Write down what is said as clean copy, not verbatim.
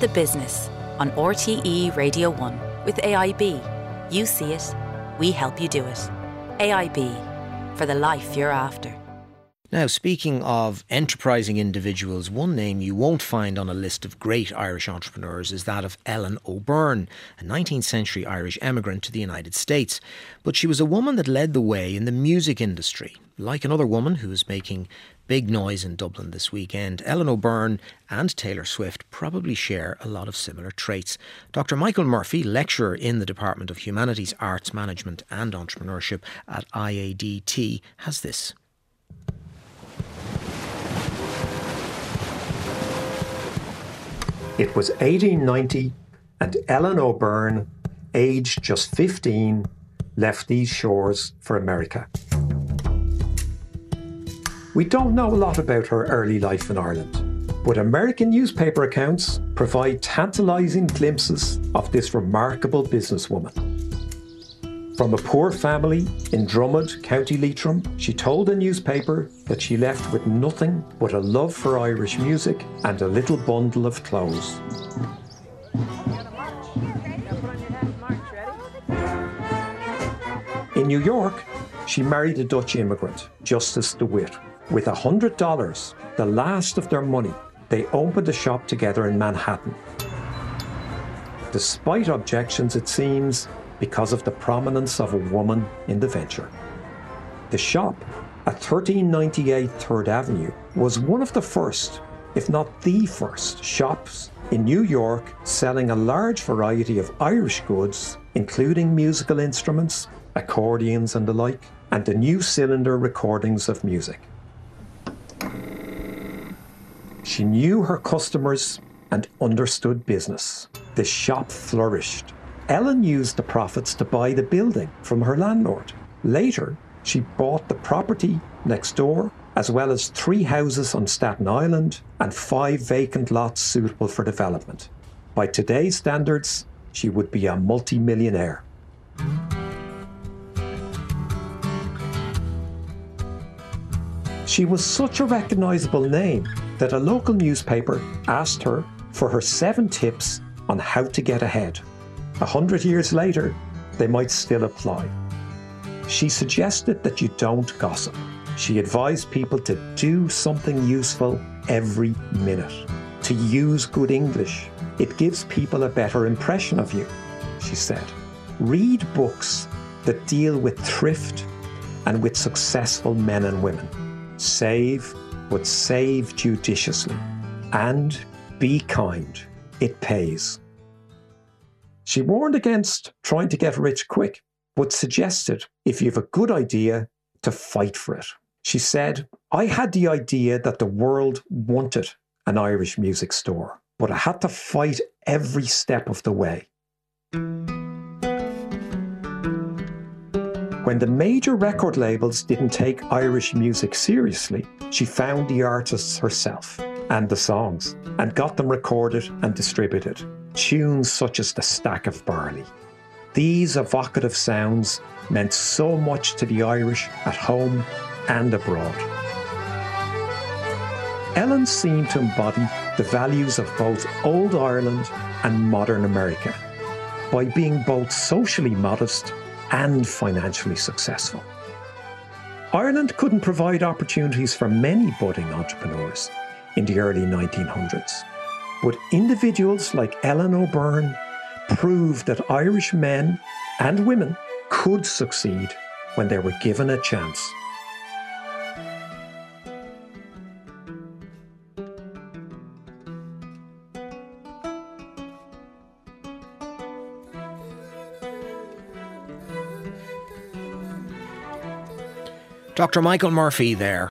The Business on RTE Radio 1 with AIB. You see it, we help you do it. AIB, for the life you're after. Now, speaking of enterprising individuals, one name you won't find on a list of great Irish entrepreneurs is that of Ellen O'Byrne, a 19th century Irish emigrant to the United States. But she was a woman that led the way in the music industry. Like another woman who is making big noise in Dublin this weekend, Ellen O'Byrne and Taylor Swift probably share a lot of similar traits. Dr. Michael Murphy, lecturer in the Department of Humanities, Arts Management and Entrepreneurship at IADT, has this. It was 1890 and Ellen O'Byrne, aged just 15, left these shores for America. We don't know a lot about her early life in Ireland, but American newspaper accounts provide tantalising glimpses of this remarkable businesswoman. From a poor family in Drummond, County Leitrim, she told a newspaper that she left with nothing but a love for Irish music and a little bundle of clothes. In New York, she married a Dutch immigrant, Justus de Witt. With $100, the last of their money, they opened a shop together in Manhattan. Despite objections, it seems, because of the prominence of a woman in the venture. The shop at 1398 3rd Avenue was one of the first, if not the first, shops in New York selling a large variety of Irish goods, including musical instruments, accordions and the like, and the new cylinder recordings of music. She knew her customers and understood business. The shop flourished. Ellen used the profits to buy the building from her landlord. Later, she bought the property next door, as well as 3 houses on Staten Island and 5 vacant lots suitable for development. By today's standards, she would be a multi-millionaire. She was such a recognisable name that a local newspaper asked her for her 7 tips on how to get ahead. 100 years later, they might still apply. She suggested that you don't gossip. She advised people to do something useful every minute, to use good English. It gives people a better impression of you, she said. Read books that deal with thrift and with successful men and women. Save, but save judiciously. And be kind. It pays. She warned against trying to get rich quick, but suggested, if you have a good idea, to fight for it. She said, I had the idea that the world wanted an Irish music store, but I had to fight every step of the way. When the major record labels didn't take Irish music seriously, she found the artists herself and the songs and got them recorded and distributed. Tunes such as The Stack of Barley. These evocative sounds meant so much to the Irish at home and abroad. Ellen seemed to embody the values of both old Ireland and modern America by being both socially modest and financially successful. Ireland couldn't provide opportunities for many budding entrepreneurs in the early 1900s. But individuals like Ellen O'Byrne proved that Irish men and women could succeed when they were given a chance. Dr. Michael Murphy there